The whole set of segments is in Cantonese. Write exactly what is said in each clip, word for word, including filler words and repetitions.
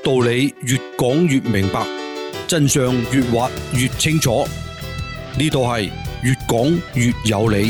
道理越講越明白，真相越挖越清楚。呢度係越講越有理。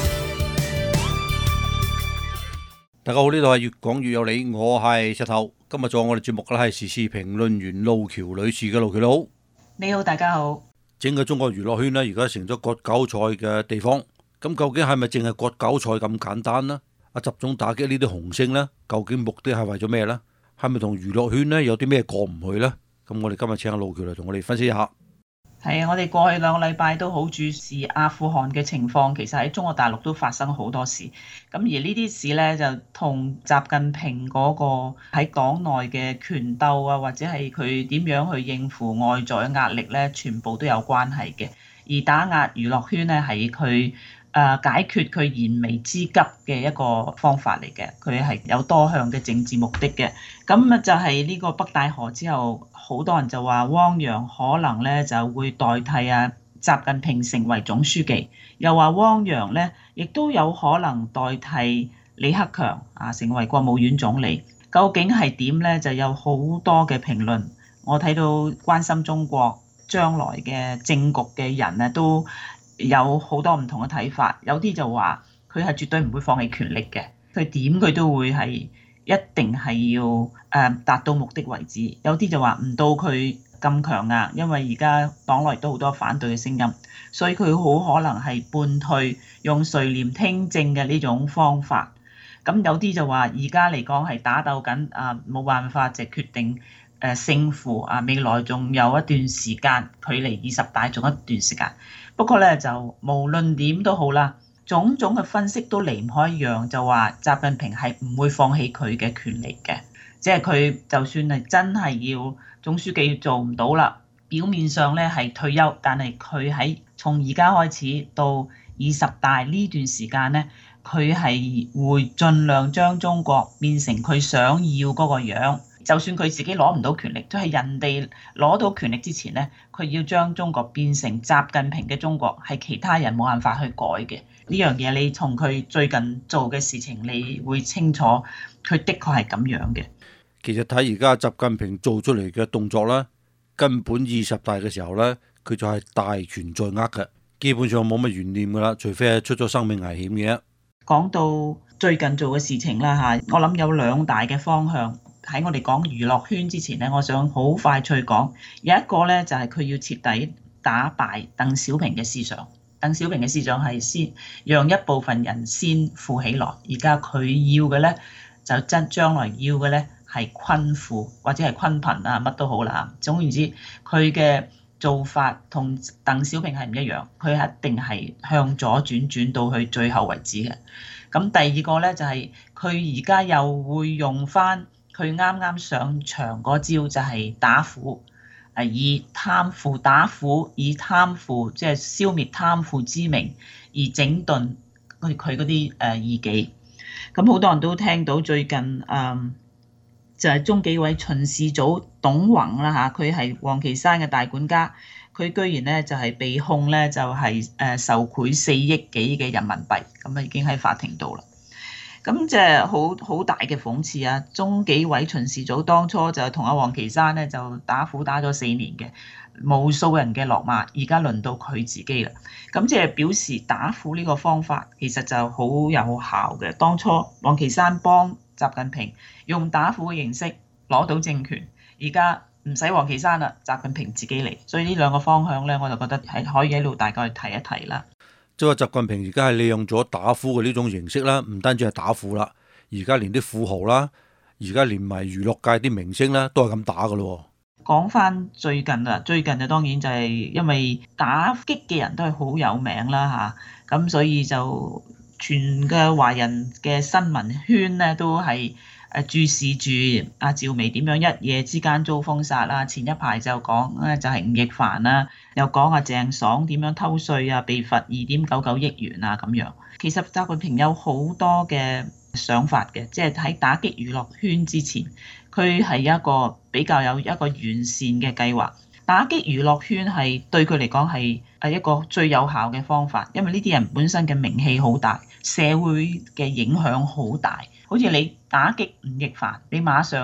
大家好，呢度係越講越有理，我係石頭。今日做我哋節目嘅係時事評論員路橋女士嘅。路橋你好。 你好，大家好。 整個中國娛樂圈呢，而家成咗割韭菜嘅地方。咁究竟係咪淨係割韭菜咁簡單呢？阿習總打擊呢啲紅星呢，究竟目的係為咗咩呢？係咪同娛樂圈呢有啲咩過唔去呢？咁我哋今日請阿路橋嚟同我哋分析一下。 係啊，我哋過去兩個禮拜都好注視阿富汗嘅情況，其實喺中國大陸都發生好多事。咁而呢啲事呢，就同習近平嗰個喺黨內嘅權鬥啊，或者係佢點樣去應付外在嘅壓力呢，全部都有關係嘅。而打壓娛樂圈呢，係佢誒解決佢燃眉之急嘅一個方法嚟嘅，佢係有多項嘅政治目的嘅。咁啊就係呢個北戴河之後，好多人就話汪洋可能咧就會代替啊習近平成為總書記，又話汪洋咧亦都有可能代替李克強啊成為國務院總理。究竟係點咧？就有好多嘅評論。我睇到關心中國將來嘅政局嘅人咧都有好多唔同嘅睇法，有啲就話佢係絕對唔會放棄權力嘅，佢點佢都會係一定係要誒達到目的為止。有啲就話唔到佢咁強硬，因為而家黨內都好多反對嘅聲音，所以佢好可能係半退，用垂簾聽政嘅呢種方法。咁有啲就話而家嚟講係打鬥緊啊，冇辦法就決定誒勝負啊，未來仲有一段時間，距離二十大仲一段時間。不過咧，就無論點都好啦，種種嘅分析都離唔開一樣，就話習近平係唔會放棄佢嘅權力嘅，即係佢就算係真係要總書記做唔到啦，表面上咧係退休，但係佢喺從而家開始到二十大呢段時間咧，佢係會盡量將中國變成佢想要嗰個樣。就算佢自己攞唔到權力，都係人哋攞到權力之前咧，佢要將中國變成習近平嘅中國，係其他人冇辦法去改嘅。呢樣嘢你從佢最近做嘅事情，你會清楚佢的確係咁樣嘅。 其實睇而家習近平做出嚟嘅動作咧，根本二十大嘅時候咧，佢就係大權在握嘅，基本上冇乜懸念噶啦，除非係出咗生命危險嘅。 講到最近做嘅事情啦嚇，我諗有兩大嘅方向。喺我哋講娛樂圈之前咧，我想好快脆講，有一個咧就係佢要徹底打敗鄧小平嘅思想。鄧小平嘅思想係先讓一部分人先富起來，而家佢要嘅咧就真將來要嘅咧係坤富或者係坤貧啊，乜都好啦。總言之，佢嘅做法同鄧小平係唔一樣，佢一定係向左轉轉到去最後為止嘅。咁第二個咧就係佢而家又會用翻佢啱啱上場嗰招，就係打虎，誒以貪腐打虎，以貪腐即係消滅貪腐之名而整頓佢佢嗰啲誒異己。咁好多人都聽到最近誒、嗯、就係、是、中紀委巡視組董宏啦嚇，佢係王岐山嘅大管家，佢居然咧就係被控咧就係誒受賄四億幾嘅人民幣，咁啊已經喺法庭度啦。咁即係好好大嘅諷刺啊！中紀委巡視組當初就同阿王岐山咧就打虎打咗四年嘅，無數人嘅落馬，而家輪到佢自己啦。咁即係表示打虎呢個方法其實就好有效嘅。當初王岐山幫習近平用打虎嘅形式攞到政權，而家唔使王岐山啦，習近平自己嚟。所以呢兩個方向咧，我就覺得係可以喺度大概提一提啦。 即係話習近平而家係利用咗打虎嘅呢種形式啦，唔單止係打虎啦，而家連啲富豪啦，而家連埋娛樂界啲明星啦，都係咁打噶咯。 講翻最近啦，最近就當然就係因為打擊嘅人都係好有名啦嚇，咁所以就全嘅華人嘅新聞圈咧都係誒注視住阿趙薇點樣一夜之間遭封殺啦。前一排就講咧就係吳亦凡啦，又講阿鄭爽點樣偷稅啊，被罰二點九九億元啊咁樣。其實習近平有好多嘅想法嘅，即係喺打擊娛樂圈之前，佢係一個比較有一個完善嘅計劃。打擊娛樂圈係對佢嚟講係係一個最有效嘅方法，因為呢啲人本身嘅名氣好大，社會嘅影響好大。好似你打擊吳亦凡，你馬上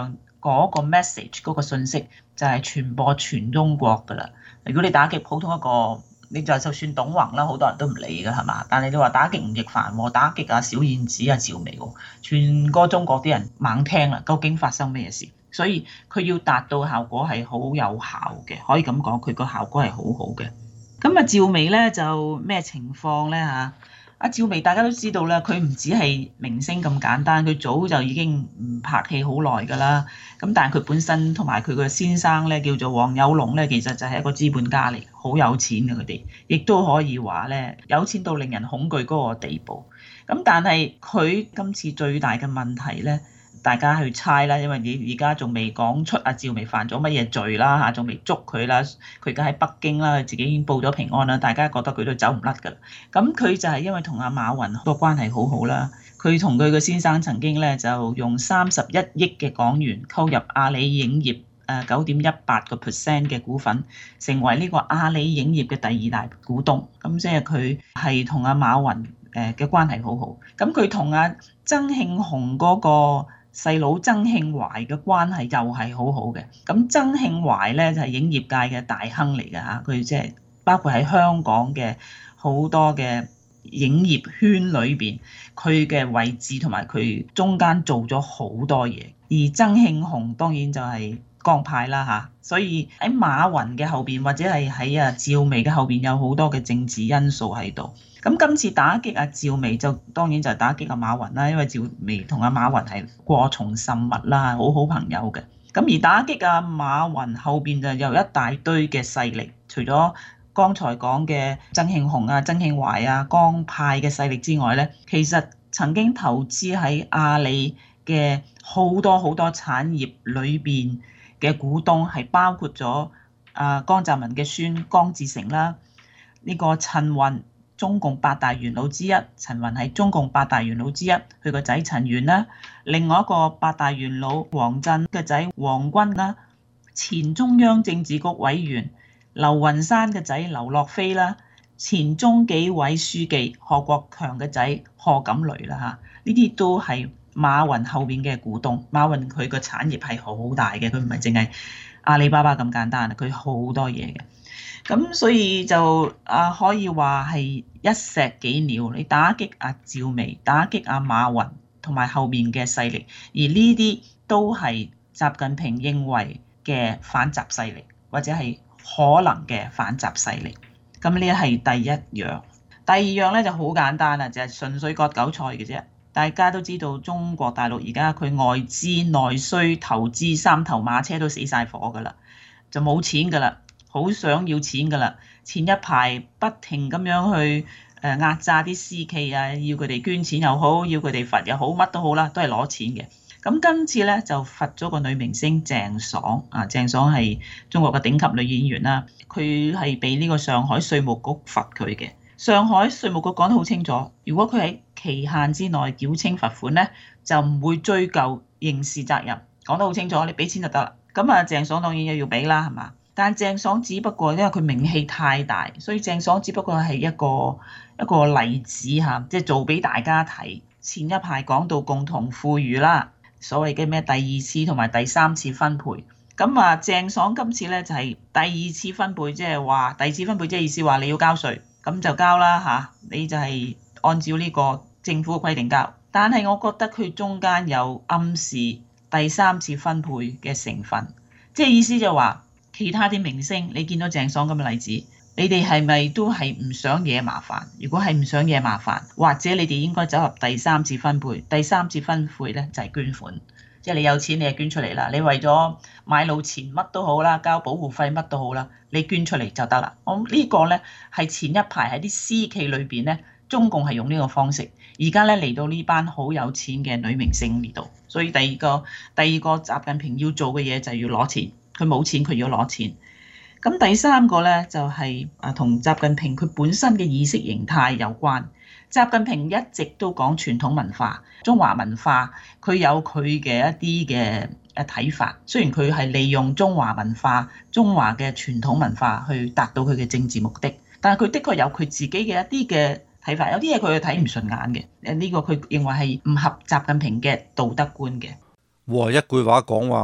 嗰個 message 嗰個信息就係傳播全中國㗎啦。如果你打擊普通一個，你就就算董宏啦，好多人都唔理㗎係嘛？但係你話打擊吳亦凡喎，打擊啊小燕子啊趙薇喎，全個中國啲人猛聽啦，究竟發生咩事？所以佢要達到效果係好有效嘅，可以咁講，佢個效果係好好嘅。咁啊趙薇咧就咩情況咧嚇？阿趙薇大家都知道啦，佢唔止係明星咁簡單，佢早就已經唔拍戲好耐㗎啦。咁但係佢本身同埋佢個先生咧叫做黃有龍咧，其實就係一個資本家嚟，好有錢嘅佢哋，亦都可以話咧有錢到令人恐懼嗰個地步。咁但係佢今次最大嘅問題咧，大家去猜啦，因為你而家仲未講出阿趙薇犯咗乜嘢罪啦嚇，仲未捉佢啦，佢而家喺北京啦，佢自己已經報咗平安啦，大家覺得佢都走唔甩㗎啦。咁佢就係因為同阿馬雲個關係好好啦，佢同佢個先生曾經咧就用三十一億嘅港元購入阿里影業誒九點一八個 percent 嘅股份，成為呢個阿里影業嘅第二大股東。咁即係佢係同阿馬雲誒嘅關係好好。咁佢同阿曾慶紅嗰個細佬曾慶懷嘅關係又係好好嘅。咁曾慶懷咧就係影業界嘅大亨嚟㗎嚇，佢即係包括喺香港嘅好多嘅影業圈裏邊，佢嘅位置同埋佢中間做咗好多嘢。而曾慶紅當然就係江派啦嚇，所以喺馬雲嘅後邊或者係喺啊趙薇嘅後邊有好多嘅政治因素喺度。咁今次打擊阿趙薇就當然就係打擊阿馬雲啦，因為趙薇同阿馬雲係過從甚密啦，好好朋友嘅。咁而打擊阿馬雲後邊就有一大堆嘅勢力，除咗剛才講嘅曾慶紅啊、曾慶懷啊、江派嘅勢力之外咧，其實曾經投資喺阿里嘅好多好多產業裏邊嘅股東係包括咗啊江澤民嘅孫江志成啦，呢個陳雲。中共八大元老之一，陳雲係中共八大元老之一，佢個仔陳元啦，另外一個八大元老王震嘅仔王軍啦，前中央政治局委員劉雲山嘅仔劉樂飛啦，前中紀委書記賀國強嘅仔賀錦雷啦嚇，呢啲都係馬雲後邊嘅股東。馬雲佢個產業係好大嘅，佢唔係淨係阿里巴巴咁簡單，佢好多嘢嘅。咁所以就啊可以話係一石幾鳥，你打擊阿趙薇，打擊阿馬雲同埋後面嘅勢力，而呢啲都係習近平認為嘅反習勢力，或者係可能嘅反習勢力。咁呢係第一樣。第二樣咧就好簡單啦，就係純粹割韭菜嘅啫。大家都知道中國大陸而家佢外資內需投資三頭馬車都死晒火㗎啦，就冇錢㗎啦。好想要錢㗎啦！前一排不停咁樣去誒壓榨啲私企啊，要佢哋捐錢又好，要佢哋罰又好，乜都好啦，都係攞錢嘅。咁今次咧就罰咗個女明星鄭爽啊，鄭爽係中國嘅頂級女演員啦，佢係被呢個上海稅務局罰佢嘅。上海稅務局講得好清楚，如果佢喺期限之內繳清罰款咧，就唔會追究刑事責任。講得好清楚，你俾錢就得啦。咁啊，鄭爽當然又要俾啦，係嘛？但鄭爽只不過因為佢名氣太大，所以鄭爽只不過係一個一個例子嚇，即係做俾大家睇。前一排講到共同富裕啦，所謂嘅咩第二次同埋第三次分配，咁啊鄭爽今次咧就係第二次分配，即係話第二次分配即係意思話你要交稅，咁就交啦嚇，你就係按照呢個政府嘅規定交。但係我覺得佢中間有暗示第三次分配嘅成分，即係意思就話。其他啲明星，你見到鄭爽咁嘅例子，你哋係咪都係唔想惹麻煩？如果係唔想惹麻煩，或者你哋應該走入第三次分配。第三次分配咧就係捐款，即係你有錢你就捐出嚟啦。你為咗買路錢乜都好啦，交保護費乜都好啦，你捐出嚟就得啦。我呢個咧係前一排喺啲私企裏邊咧，中共係用呢個方式。而家咧嚟到呢班好有錢嘅女明星呢度，所以第二個第二個習近平要做嘅嘢就係要攞錢。佢冇錢，佢要攞錢。咁第三個咧就係啊，同習近平佢本身嘅意識形態有關。習近平一直都講傳統文化、中華文化，佢有佢嘅一啲嘅誒睇法。雖然佢係利用中華文化、中華嘅傳統文化去達到佢嘅政治目的，但係佢的確有佢自己嘅一啲嘅睇法。有啲嘢佢係睇唔順眼嘅。誒呢個佢認為係唔合習近平嘅道德觀嘅。 哇！一句話講話。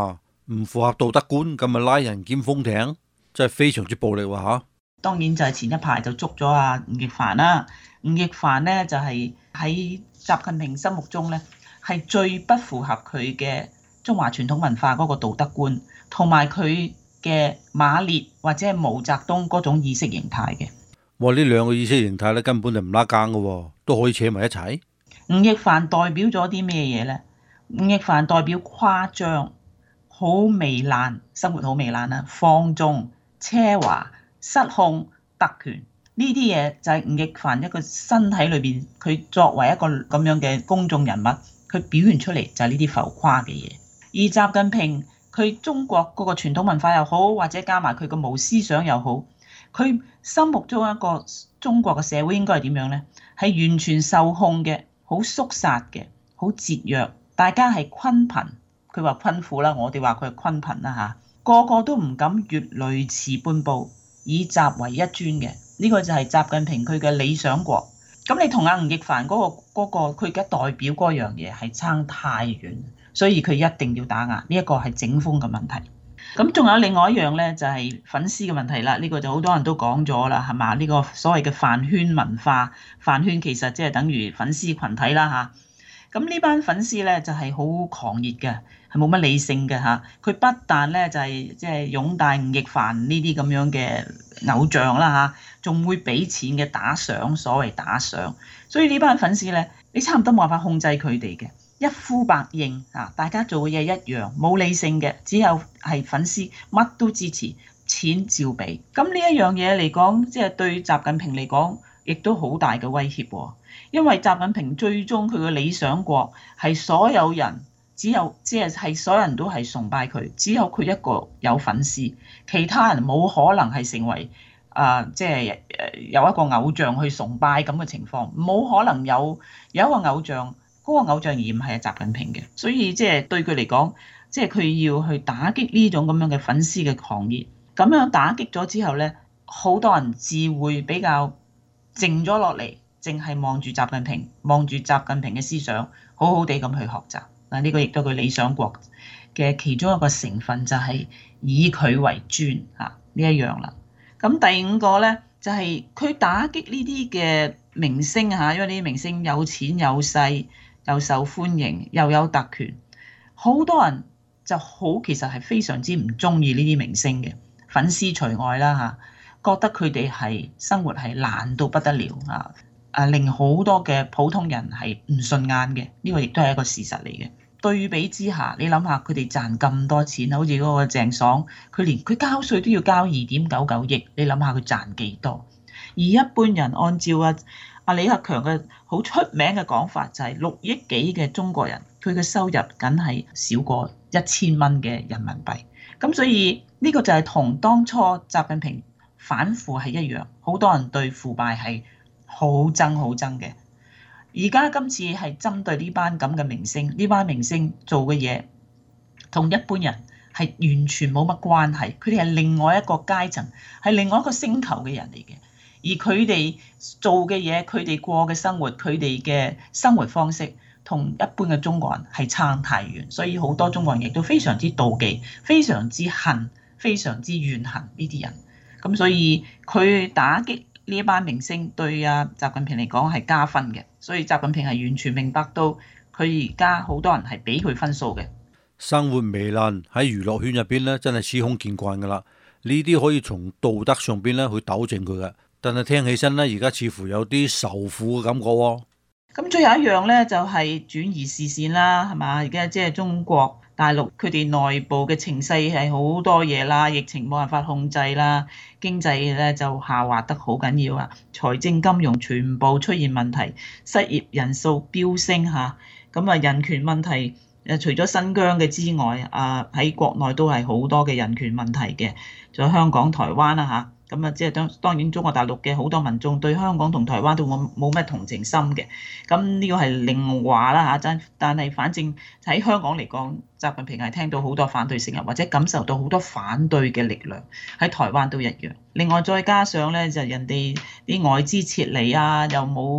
唔符合道德觀，咁咪拉人檢封艇，真係非常之暴力喎嚇。 當然就係前一排就捉咗阿吳亦凡啦。吳亦凡咧就係喺習近平心目中咧係最不符合佢嘅中華傳統文化嗰個道德觀，同埋佢嘅馬列或者係毛澤東嗰種意識形態嘅。 哇！呢兩個意識形態咧根本就唔拉更嘅喎，都可以扯埋一齊。 吳亦凡代表咗啲咩嘢咧？吳亦凡代表誇張、好糜爛，生活好糜爛啦，放縱、奢華、失控、特權。呢啲嘢就係吳亦凡一個身體裏邊，佢作為一個咁樣嘅公眾人物，佢表現出嚟就係呢啲浮誇嘅嘢。而習近平佢中國嗰個傳統文化又好，或者加埋佢個無思想又好，佢心目中一個中國嘅社會應該係點樣呢？係完全受控嘅，好肅殺嘅，好節約，大家係坤貧，佢話坤富啦，我哋話佢係坤貧啦嚇，個個都唔敢越雷池半步，以習為一尊嘅。呢個就係習近平佢嘅理想國。咁你同阿吳亦凡嗰個嗰個佢嘅代表嗰樣嘢係差太遠，所以佢一定要打壓。呢一個係整風嘅問題。咁仲有另外一樣咧，就係粉絲嘅問題啦。呢個就好多人都講咗啦，係嘛？呢個所謂嘅飯圈文化，飯圈其實即係等於粉絲群體啦嚇。咁呢班粉絲咧就係好狂熱嘅，係冇乜理性嘅嚇。佢不但咧就係即係擁戴吳亦凡呢啲咁樣嘅偶像啦嚇，仲會俾錢嘅打賞，所謂打賞。所以呢班粉絲咧，你差唔多冇辦法控制佢哋嘅，一呼百應啊！大家做嘅嘢一樣，冇理性嘅，只有係粉絲乜都支持，錢照俾。咁呢一樣嘢嚟講，即係對習近平嚟講，亦都好大嘅威脅喎。因為習近平最終佢嘅理想國係所有人只有即係係所有人都係崇拜佢，只有佢一個有粉絲，其他人冇可能係成為啊即係誒有一個偶像去崇拜咁嘅情況，冇可能有有一個偶像嗰個偶像而唔係習近平嘅，所以即係對佢嚟講，即係佢要去打擊呢種咁樣嘅粉絲嘅狂熱，咁樣打擊咗之後咧，好多人自會比較靜咗落嚟。淨係望住習近平，望住習近平嘅思想，好好地咁去學習。嗱，呢個亦都係佢理想國嘅其中一個成分，就係以佢為尊嚇呢一樣啦。咁第五個咧，就係佢打擊呢啲嘅明星嚇，因為呢啲明星有錢有勢，又受歡迎，又有特權，好多人就好其實係非常之唔中意呢啲明星嘅，粉絲除外啦嚇，覺得佢哋係生活係爛到不得了啊！啊，令好多嘅普通人係唔順眼嘅，呢個亦都係一個事實嚟嘅。對比之下，你諗下佢哋賺咁多錢，好似嗰個鄭爽，佢連佢交稅都要交二點九九億，你諗下佢賺幾多？而一般人按照啊阿李克強嘅好出名嘅講法，就係六億幾嘅中國人，佢嘅收入梗係少過一千蚊嘅人民幣。咁所以呢個就係同當初習近平反腐係一樣，好多人對腐敗係好憎好憎嘅。而家今次係針對呢班咁嘅明星，呢班明星做嘅嘢同一般人係完全冇乜關係，佢哋係另外一個階層，係另外一個星球嘅人嚟嘅。而佢哋做嘅嘢，佢哋過嘅生活，佢哋嘅生活方式同一般嘅中國人係差太遠，所以好多中國人亦都非常之妒忌，非常之恨，非常之怨恨呢啲人。咁所以佢打擊呢一班明星對啊習近平嚟講係加分嘅，所以習近平係完全明白到佢而家好多人係俾佢分數嘅。 生活糜爛喺娛樂圈入邊咧，真係司空見慣噶啦。呢啲可以從道德上邊咧去糾正佢嘅，但係聽起身咧，而家似乎有啲仇富嘅感覺喎。 咁最後一樣咧，就係轉移視線啦，係嘛？而家即係中國大陸佢哋內部嘅情勢係好多嘢啦，疫情冇辦法控制啦，經濟咧就下滑得好緊要啊，財政金融全部出現問題，失業人數飆升嚇，咁啊人權問題誒除咗新疆嘅之外，啊喺國內都係好多嘅人權問題嘅，仲有香港、台灣啦嚇。咁啊，即係當當然，中國大陸嘅好多民眾對香港同台灣都冇冇咩同情心嘅。咁呢個係另話啦嚇，真。但係反正喺香港嚟講，習近平係聽到好多反對聲音，或者感受到好多反對嘅力量。喺台灣都一樣。另外再加上咧，就人哋啲外資撤離啊，又冇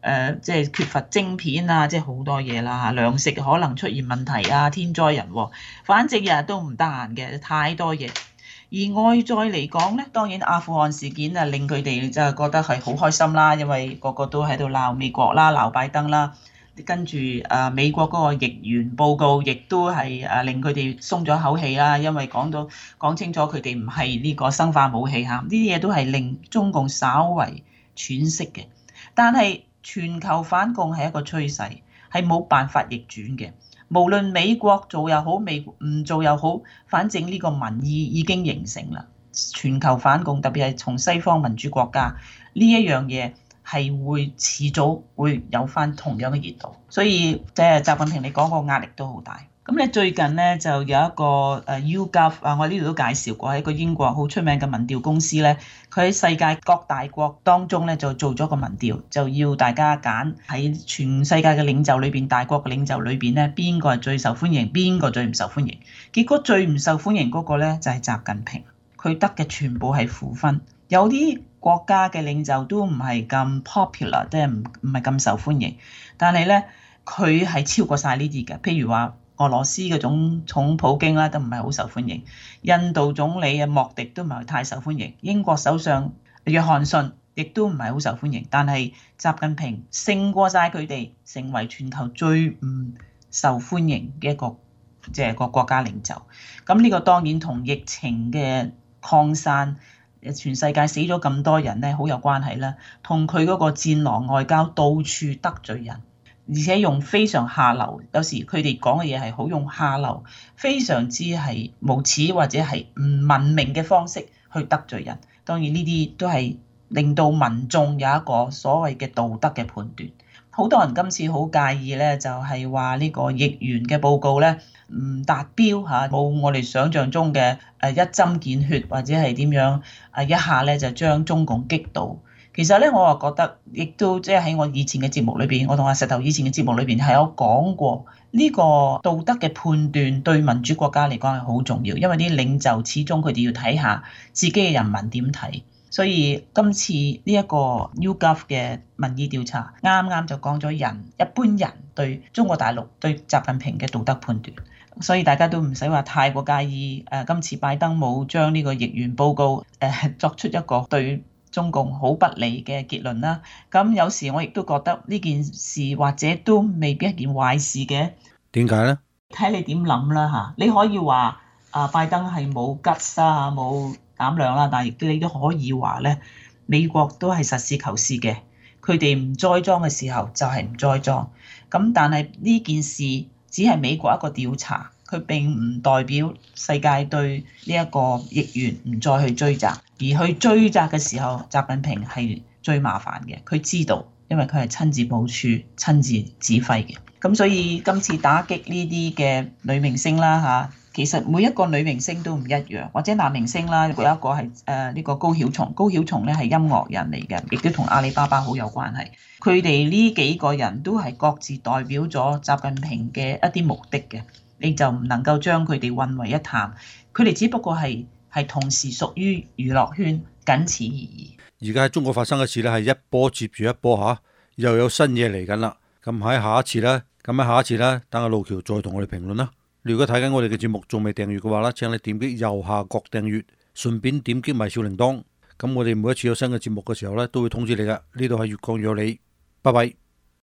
誒即係缺乏晶片啊，即係好多嘢啦嚇，糧食可能出現問題啊，天災人禍，反正日日都唔得閒嘅，太多嘢。而外在嚟講咧，當然阿富汗事件啊，令佢哋就覺得係好開心啦，因為個個都喺度鬧美國啦、鬧拜登啦。跟住誒美國嗰個疫源報告，亦都係誒令佢哋鬆咗口氣啦，因為講到講清楚佢哋唔係呢個生化武器嚇，呢啲嘢都係令中共稍為喘息嘅。但係全球反共係一個趨勢，係冇辦法逆轉嘅。無論美國做又好，美唔做又好，反正呢個民意已經形成啦。全球反共，特別係從西方民主國家呢一樣嘢，係會遲早會有翻同樣嘅熱度，所以即係習近平你講個壓力都好大。咁咧最近咧就有一個誒 YouGov 啊，我呢度都介紹過，係一個英國好出名嘅民調公司咧，佢喺世界各大國當中咧就做咗個民調，就要大家揀喺全世界嘅領袖裏邊，大國嘅領袖裏邊咧，邊個係最受歡迎，邊個最唔受歡迎。結果最唔受歡迎嗰個咧就係習近平，佢得嘅全部係負分。有啲國家嘅領袖都唔係咁 popular，即係唔唔係咁受歡迎，但係咧佢係超過晒呢啲嘅。譬如話俄羅斯嘅總統普京啦，都唔係好受歡迎；印度總理啊莫迪都唔係太受歡迎；英國首相約翰遜亦都唔係好受歡迎。但係習近平勝過晒佢哋，成為全球最唔受歡迎嘅一個即係個國家領袖。咁呢個當然同疫情嘅擴散，全世界死咗咁多人咧，好有關係啦。同佢嗰個戰狼外交，到處得罪人，而且用非常下流，有時佢哋講嘅嘢係好用下流，非常之係無恥或者係唔文明嘅方式去得罪人。當然呢啲都係令到民眾有一個所謂嘅道德嘅判斷。好多人今次好介意咧，就係話呢個疫源嘅報告咧唔達標嚇，冇我哋想象中嘅誒一針見血或者係點樣誒一下咧就將中共擊倒。其實咧我啊覺得，亦都即係喺我以前嘅節目裏邊，我同阿石頭以前嘅節目裏邊係有講過呢個道德嘅判斷對民主國家嚟講係好重要，因為啲領袖始終佢哋要睇下自己嘅人民點睇。所以今次呢一個 YouGov 嘅民意調查，啱啱就講咗人一般人對中國大陸對習近平嘅道德判斷，所以大家都唔使話太過介意。誒，今次拜登冇將呢個疫源報告誒作出一個對中共好不利嘅結論啦。咁有時我亦都覺得呢件事或者都未必係一件壞事嘅。 點解呢？ 睇你點諗啦嚇。你可以話啊，拜登係冇吉啊，冇膽量啦，但係你都可以話咧，美國都係實事求是嘅，佢哋唔栽贓嘅時候就係唔栽贓。咁但係呢件事只係美國一個調查，佢並唔代表世界對呢一個疫源唔再去追責，而去追責嘅時候，習近平係最麻煩嘅。佢知道，因為佢係親自部署、親自指揮嘅。咁所以今次打擊呢啲嘅女明星啦嚇。其實每一個女明星都唔一樣，或者男明星啦，有一個係誒呢個高曉松，高曉松咧係音樂人嚟嘅，亦都同阿里巴巴好有關係。佢哋呢幾個人都係各自代表咗習近平嘅一啲目的嘅，你就唔能夠將佢哋混為一談。佢哋只不過係係同時屬於娛樂圈，僅此而已。 而家喺中國發生嘅事咧，係一波接住一波嚇，又有新嘢嚟緊啦。咁喺下一次咧，咁喺下一次咧，等阿路橋再同我哋評論啦。如果睇緊我哋嘅節目仲未訂閱嘅話咧，請你點擊右下角訂閱，順便點擊埋小鈴鐺。咁我哋每一次有新嘅節目嘅時候咧，都會通知你㗎。呢度係粵講有理，拜拜。